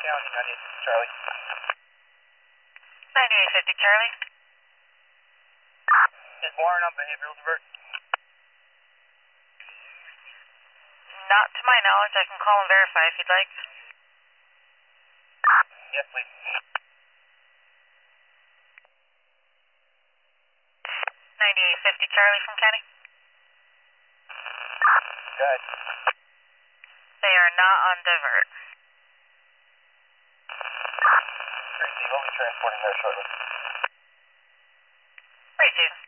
County, 98 Charlie. 9850 Charlie. Is Warren on behavioral divert? Not to my knowledge. I can call and verify if you'd like. Yes, please. 9850 Charlie from County. Go ahead. They are not on divert. Tracy, we'll be transporting there shortly. 32.